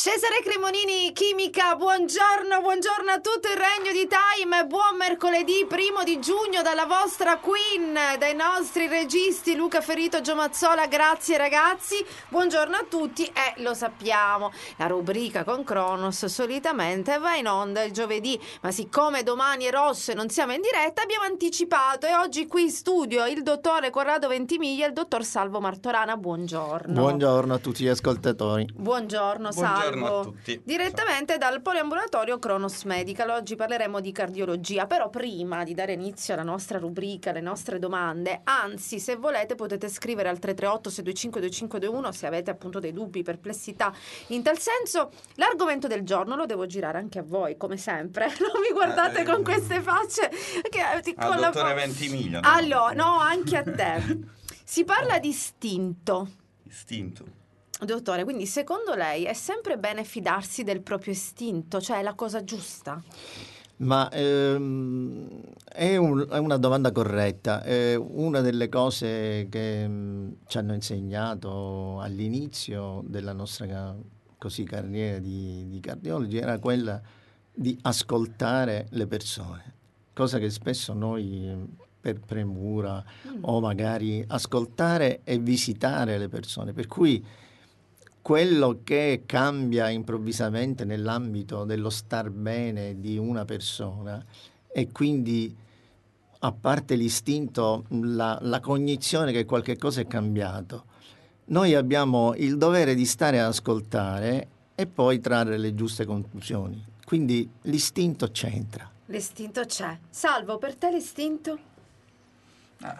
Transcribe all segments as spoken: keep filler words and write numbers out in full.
Cesare Cremonini, Chimica, buongiorno, buongiorno a tutto il regno di Time, buon mercoledì primo di giugno dalla vostra Queen, dai nostri registi Luca Ferrito, Gio Mazzola, grazie ragazzi, buongiorno a tutti e lo sappiamo, la rubrica con Cronos solitamente va in onda il giovedì, ma siccome domani è rosso e non siamo in diretta abbiamo anticipato e oggi qui in studio il dottore Corrado Ventimiglia e il dottor Salvo Martorana, buongiorno. Buongiorno a tutti gli ascoltatori. Buongiorno Salvo. Buongiorno a tutti. Direttamente dal poliambulatorio Cronos Medical. Oggi parleremo di cardiologia, però prima di dare inizio alla nostra rubrica, alle nostre domande, anzi se volete potete scrivere al tre tre otto sei due cinque due cinque due uno se avete appunto dei dubbi, perplessità in tal senso. L'argomento del giorno lo devo girare anche a voi come sempre, non mi guardate eh, con queste facce che ti al dottore fa... Ventimiglia. No? Allora, no, anche a te. Si parla di istinto. Istinto. Dottore, quindi secondo lei è sempre bene fidarsi del proprio istinto, cioè è la cosa giusta? Ma ehm, è, un, è una domanda corretta. È una delle cose che mh, ci hanno insegnato all'inizio della nostra così, carriera di, di cardiologi era quella di ascoltare le persone, cosa che spesso noi per premura mm. o magari ascoltare e visitare le persone, per cui quello che cambia improvvisamente nell'ambito dello star bene di una persona e quindi, a parte l'istinto, la, la cognizione che qualche cosa è cambiato, noi abbiamo il dovere di stare ad ascoltare e poi trarre le giuste conclusioni. Quindi l'istinto c'entra. L'istinto c'è. Salvo, per te l'istinto? Ah,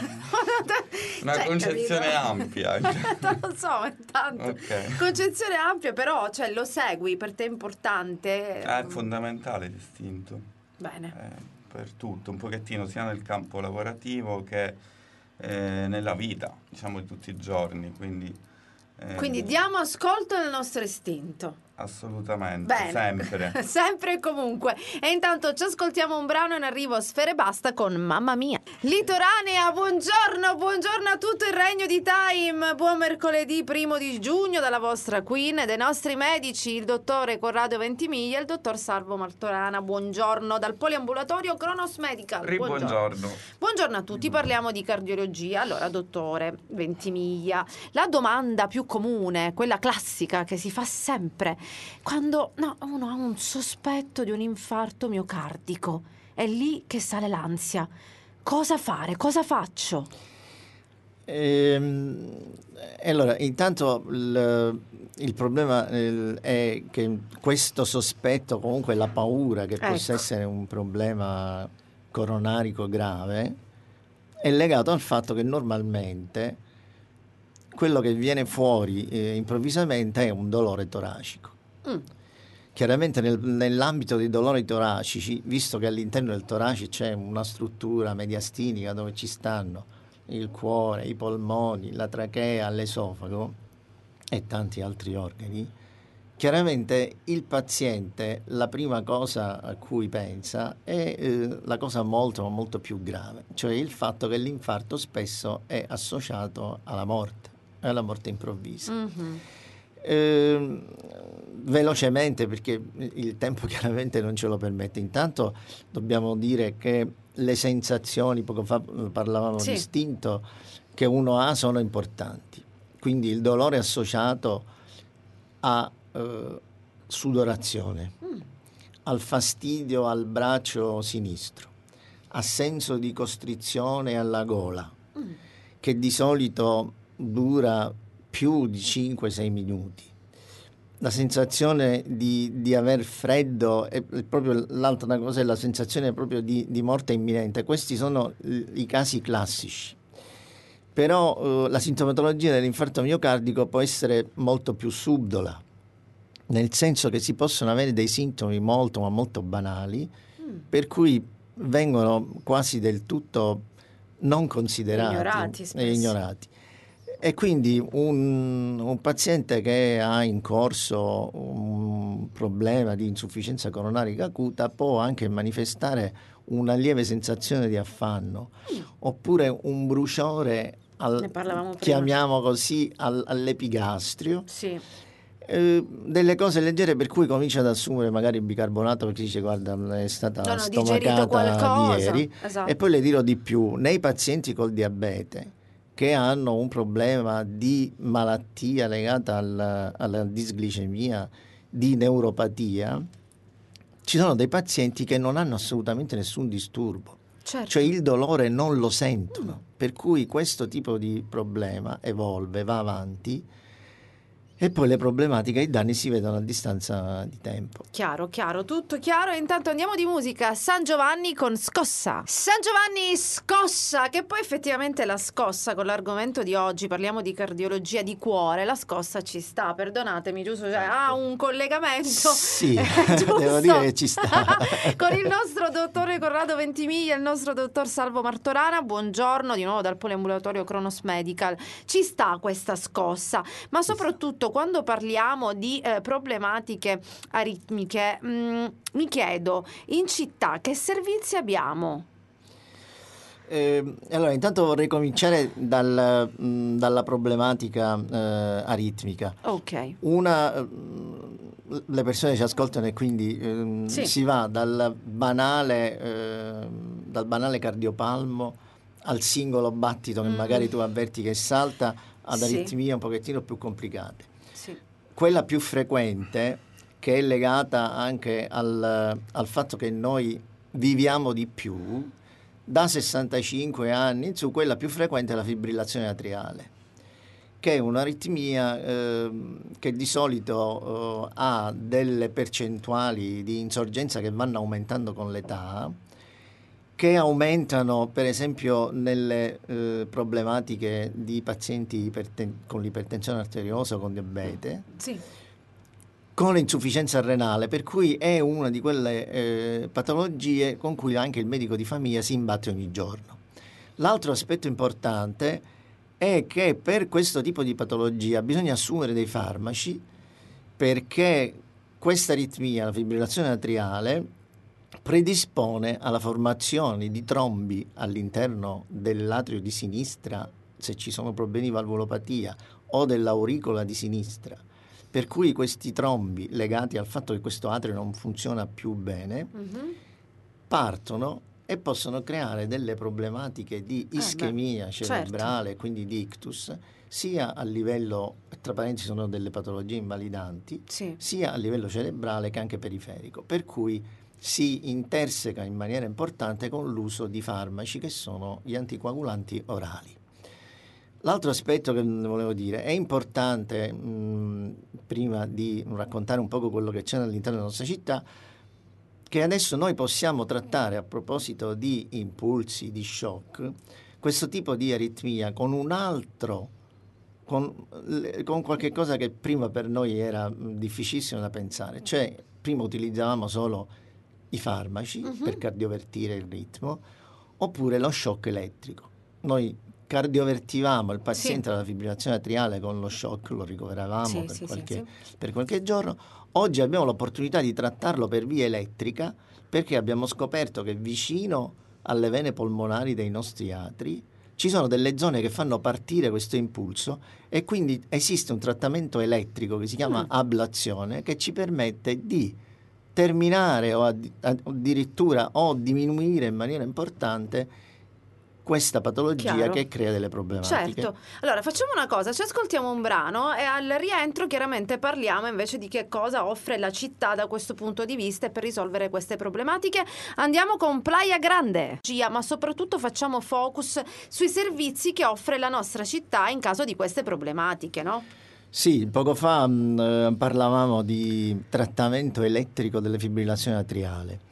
una cioè, concezione capito? Ampia non lo so, intanto okay. Concezione ampia, però cioè, lo segui, per te è importante, è fondamentale l'istinto. Bene. Eh, per tutto, un pochettino sia nel campo lavorativo che eh, nella vita, diciamo, di tutti i giorni, quindi eh, quindi diamo ascolto al nostro istinto. Assolutamente. Bene. Sempre sempre e comunque. E intanto ci ascoltiamo un brano in arrivo, Sfere Basta con Mamma Mia. Litoranea, buongiorno, buongiorno a tutto il regno di Time, buon mercoledì primo di giugno dalla vostra Queen e dai nostri medici, il dottore Corrado Ventimiglia e il dottor Salvo Martorana, buongiorno dal poliambulatorio Cronos Medical. Buongiorno. Buongiorno. Buongiorno a tutti, parliamo di cardiologia. Allora, dottore Ventimiglia, la domanda più comune, quella classica che si fa sempre quando no, uno ha un sospetto di un infarto miocardico, è lì che sale l'ansia. Cosa fare? Cosa faccio? Ehm, allora, intanto il, il problema eh, è che questo sospetto, comunque la paura che ecco. possa essere un problema coronarico grave, è legato al fatto che normalmente quello che viene fuori eh, improvvisamente è un dolore toracico. Mm. Chiaramente nel, nell'ambito dei dolori toracici, visto che all'interno del torace c'è una struttura mediastinica dove ci stanno il cuore, i polmoni, la trachea, l'esofago e tanti altri organi, chiaramente il paziente la prima cosa a cui pensa è eh, la cosa molto molto più grave, cioè il fatto che l'infarto spesso è associato alla morte, alla morte improvvisa. Mm-hmm. Eh, velocemente, perché il tempo chiaramente non ce lo permette, intanto dobbiamo dire che le sensazioni, poco fa parlavamo sì. di istinto, che uno ha sono importanti, quindi il dolore associato a eh, sudorazione, mm. al fastidio al braccio sinistro, a senso di costrizione alla gola, mm. che di solito dura più di cinque sei minuti, la sensazione di, di aver freddo e proprio l'altra cosa è la sensazione proprio di, di morte imminente. Questi sono i casi classici, però eh, la sintomatologia dell'infarto miocardico può essere molto più subdola, nel senso che si possono avere dei sintomi molto ma molto banali, mm. per cui vengono quasi del tutto non considerati ignorati, e ignorati. E quindi un, un paziente che ha in corso un problema di insufficienza coronarica acuta può anche manifestare una lieve sensazione di affanno, mm. oppure un bruciore, al, chiamiamo così, al, all'epigastrio, sì. Eh, delle cose leggere, per cui comincia ad assumere magari il bicarbonato perché dice guarda è stata non ho digerito stomacata qualcosa. ieri. Esatto. E poi le dirò di più, nei pazienti col diabete che hanno un problema di malattia legata alla, alla disglicemia, di neuropatia, ci sono dei pazienti che non hanno assolutamente nessun disturbo, certo. Cioè il dolore non lo sentono, mm. per cui questo tipo di problema evolve, va avanti e poi le problematiche e i danni si vedono a distanza di tempo. Chiaro, chiaro, tutto chiaro. E intanto andiamo di musica. San Giovanni con Scossa. San Giovanni Scossa, che poi effettivamente è la scossa con l'argomento di oggi. Parliamo di cardiologia di cuore. La scossa ci sta, perdonatemi, giusto? Cioè, ha un collegamento. Sì, devo dire che ci sta. Con il nostro dottore Corrado Ventimiglia e il nostro dottor Salvo Martorana. Buongiorno di nuovo dal poliambulatorio Kronos Medical. Ci sta questa scossa, ma soprattutto quando parliamo di eh, problematiche aritmiche, mh, mi chiedo, in città che servizi abbiamo? Eh, allora, intanto vorrei cominciare dal, mh, dalla problematica eh, aritmica. Ok. Una, mh, le persone ci ascoltano e quindi eh, sì. si va dal banale, eh, dal banale cardiopalmo al singolo battito che mm. magari tu avverti che salta, ad sì. aritmie un pochettino più complicate. Sì. Quella più frequente, che è legata anche al, al fatto che noi viviamo di più, da sessantacinque anni in su, quella più frequente è la fibrillazione atriale, che è un'aritmia eh, che di solito eh, ha delle percentuali di insorgenza che vanno aumentando con l'età, che aumentano per esempio nelle eh, problematiche di pazienti iperten- con l'ipertensione arteriosa o con diabete, sì. con l'insufficienza renale, per cui è una di quelle eh, patologie con cui anche il medico di famiglia si imbatte ogni giorno. L'altro aspetto importante è che per questo tipo di patologia bisogna assumere dei farmaci, perché questa aritmia, la fibrillazione atriale, predispone alla formazione di trombi all'interno dell'atrio di sinistra, se ci sono problemi di valvolopatia, o dell'auricola di sinistra, per cui questi trombi legati al fatto che questo atrio non funziona più bene mm-hmm. partono e possono creare delle problematiche di ischemia eh beh, cerebrale, certo. quindi di ictus, sia a livello, tra parentesi sono delle patologie invalidanti, sì. sia a livello cerebrale che anche periferico, per cui si interseca in maniera importante con l'uso di farmaci che sono gli anticoagulanti orali. L'altro aspetto che volevo dire, è importante, mh, prima di raccontare un poco quello che c'è all'interno della nostra città, che adesso noi possiamo trattare, a proposito di impulsi, di shock, questo tipo di aritmia con un altro, con, con qualche cosa che prima per noi era difficilissimo da pensare. Cioè, prima utilizzavamo solo i farmaci uh-huh. per cardiovertire il ritmo, oppure lo shock elettrico. Noi cardiovertivamo il paziente sì. alla fibrillazione atriale con lo shock, lo ricoveravamo sì, per, sì, qualche, sì. per qualche giorno. Oggi abbiamo l'opportunità di trattarlo per via elettrica, perché abbiamo scoperto che vicino alle vene polmonari dei nostri atri ci sono delle zone che fanno partire questo impulso, e quindi esiste un trattamento elettrico che si chiama mm. ablazione, che ci permette di terminare o addirittura o diminuire in maniera importante questa patologia Chiaro. Che crea delle problematiche. Certo. Allora facciamo una cosa, ci ascoltiamo un brano e al rientro chiaramente parliamo invece di che cosa offre la città da questo punto di vista e per risolvere queste problematiche. Andiamo con Playa Grande, ma soprattutto facciamo focus sui servizi che offre la nostra città in caso di queste problematiche, no? Sì, poco fa mh, parlavamo di trattamento elettrico delle fibrillazioni atriale.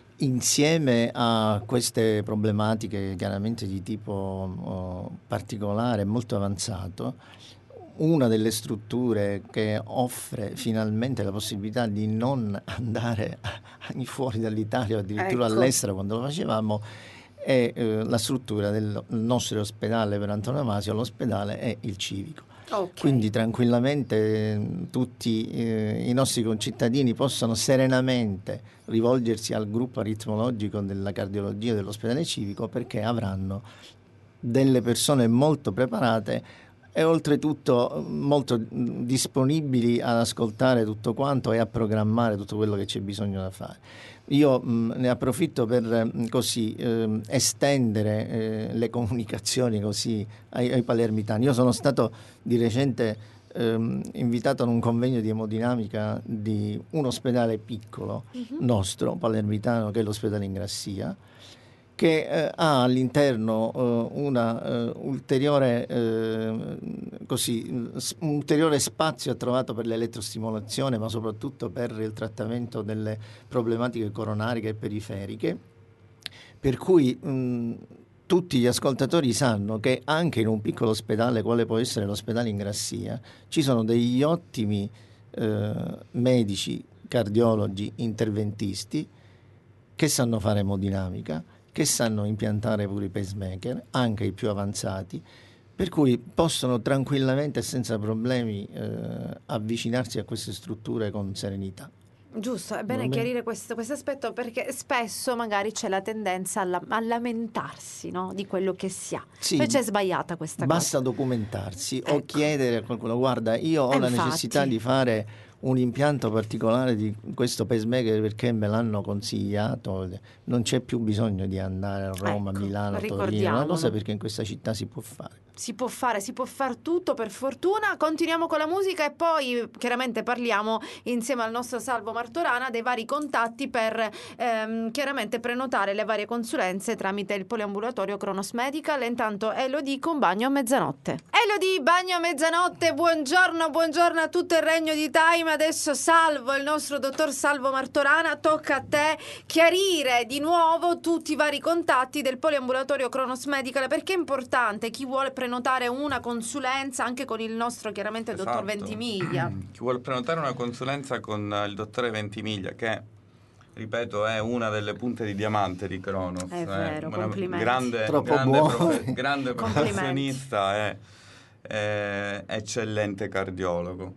Insieme a queste problematiche chiaramente di tipo oh, particolare, molto avanzato, una delle strutture che offre finalmente la possibilità di non andare fuori dall'Italia o addirittura ecco. all'estero quando lo facevamo è eh, la struttura del nostro ospedale per antonomasia, l'ospedale è il civico. Okay. Quindi tranquillamente tutti eh, i nostri concittadini possono serenamente rivolgersi al gruppo aritmologico della cardiologia dell'ospedale civico, perché avranno delle persone molto preparate e oltretutto molto disponibili ad ascoltare tutto quanto e a programmare tutto quello che c'è bisogno da fare. Io mh, ne approfitto per mh, così eh, estendere eh, le comunicazioni così ai, ai palermitani. Io sono stato di recente ehm, invitato ad un convegno di emodinamica di un ospedale piccolo uh-huh. nostro, palermitano, che è l'ospedale Ingrassia, che eh, ha all'interno eh, una eh, ulteriore eh, così s- un ulteriore spazio trovato per l'elettrostimolazione, ma soprattutto per il trattamento delle problematiche coronariche e periferiche, per cui mh, tutti gli ascoltatori sanno che anche in un piccolo ospedale quale può essere l'ospedale Ingrassia ci sono degli ottimi eh, medici, cardiologi, interventisti che sanno fare emodinamica, che sanno impiantare pure i pacemaker, anche i più avanzati, per cui possono tranquillamente e senza problemi eh, avvicinarsi a queste strutture con serenità. Giusto, è bene chiarire questo, questo aspetto, perché spesso magari c'è la tendenza alla, a lamentarsi, no? Di quello che si ha. Sì, invece è sbagliata questa basta cosa. documentarsi Ecco. o chiedere a qualcuno: guarda, io ho Eh, la infatti. necessità di fare un impianto particolare di questo pacemaker perché me l'hanno consigliato, non c'è più bisogno di andare a Roma, Ecco, Milano, Torino, una ricordiamolo. cosa, perché in questa città si può fare. Si può fare, si può far tutto, per fortuna. Continuiamo con la musica e poi chiaramente parliamo insieme al nostro Salvo Martorana dei vari contatti per ehm, chiaramente prenotare le varie consulenze tramite il poliambulatorio Kronos Medical. E intanto Elodie con Bagno a Mezzanotte. Elodie, Bagno a Mezzanotte, buongiorno, buongiorno a tutto il regno di Time. Adesso Salvo, il nostro dottor Salvo Martorana, tocca a te chiarire di nuovo tutti i vari contatti del poliambulatorio Kronos Medical, perché è importante chi vuole prenotare una consulenza anche con il nostro chiaramente esatto. dottor Ventimiglia. Chi vuole prenotare una consulenza con il dottore Ventimiglia, che ripeto è una delle punte di diamante di Kronos, è vero, una complimenti. grande, Troppo grande, buono. profe- grande professionista e eh, eccellente cardiologo.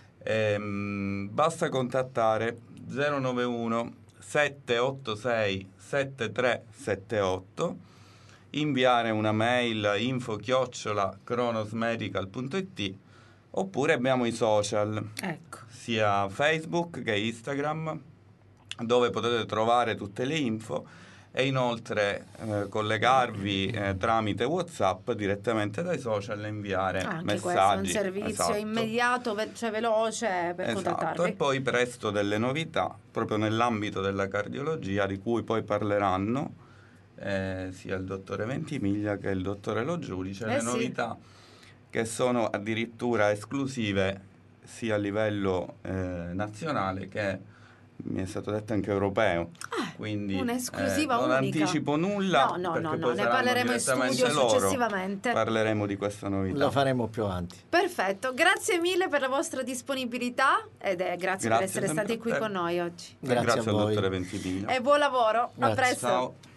Ehm, basta contattare zero nove uno sette otto sei sette tre sette otto, inviare una mail info chiocciola kronosmedical punto it, oppure abbiamo i social, Ecco. sia Facebook che Instagram, dove potete trovare tutte le info e inoltre eh, collegarvi eh, tramite WhatsApp direttamente dai social e inviare Anche messaggi. questo è un servizio esatto. immediato, ve- cioè veloce per Esatto, contattarvi. e poi presto delle novità proprio nell'ambito della cardiologia, di cui poi parleranno eh, sia il dottore Ventimiglia che il dottore Lo Giudice, Eh le sì. novità che sono addirittura esclusive sia a livello eh, nazionale che mi è stato detto anche europeo. Ah, quindi un'esclusiva eh, non unica. anticipo nulla, No, no, perché no, no, poi ne saranno parleremo in direttamente studio loro. successivamente. Parleremo di questa novità. Lo faremo più avanti. Perfetto, grazie mille per la vostra disponibilità ed è grazie, Grazie per essere sempre stati a qui te. con noi oggi. Grazie, Grazie a al voi. dottore Ventimiglia. E buon lavoro, Grazie. a presto. Ciao.